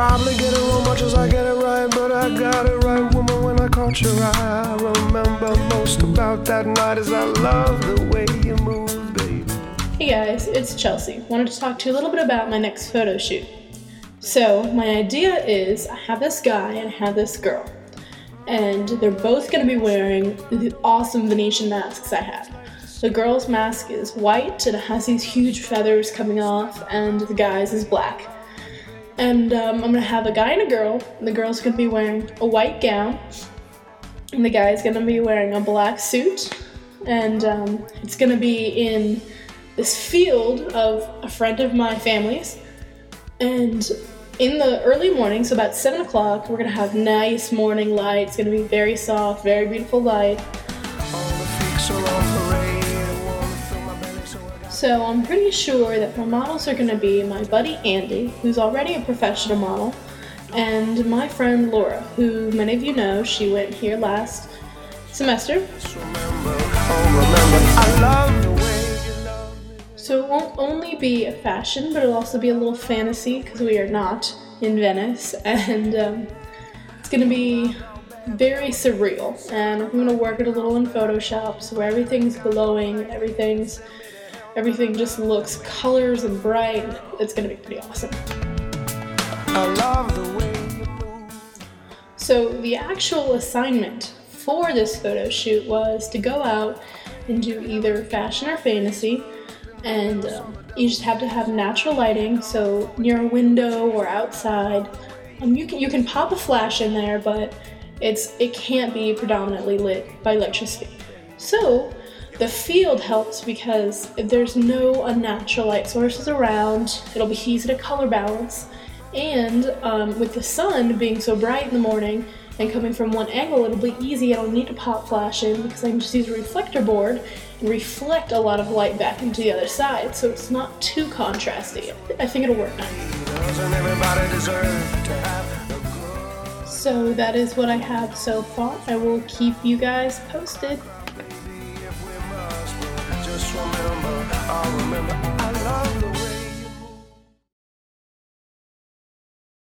probably get it wrong much as I get it right, but I got it right, woman, when I caught your eye. I remember most about that night is I love the way you move, baby. Hey guys, it's Chelsea. Wanted to talk to you a little bit about my next photo shoot. So, my idea is I have this guy and I have this girl. And they're both going to be wearing the awesome Venetian masks I have. The girl's mask is white and it has these huge feathers coming off, and the guy's is black. And I'm going to have a guy and a girl. And the girl's going to be wearing a white gown, and the guy's going to be wearing a black suit. And it's going to be in this field of a friend of my family's. And in the early morning, so about 7 o'clock, we're going to have nice morning light. It's going to be very soft, very beautiful light. So I'm pretty sure that my models are going to be my buddy Andy, who's already a professional model, and my friend Laura, who many of you know. She went here last semester. So it won't only be a fashion, but it'll also be a little fantasy, because we are not in Venice, and it's going to be very surreal. And I'm going to work it a little in Photoshop, so where everything's glowing, everything just looks colors and bright. It's going to be pretty awesome. I love the way you move. So the actual assignment for this photo shoot was to go out and do either fashion or fantasy, and you just have to have natural lighting, so near a window or outside. You can pop a flash in there, but it can't be predominantly lit by electricity. So the field helps because if there's no unnatural light sources around, it'll be easy to color balance. And with the sun being so bright in the morning and coming from one angle, it'll be easy. I don't need to pop flash in because I can just use a reflector board and reflect a lot of light back into the other side, so it's not too contrasty. I think it'll work nice. So that is what I have so far. I will keep you guys posted. Just remember, I love the way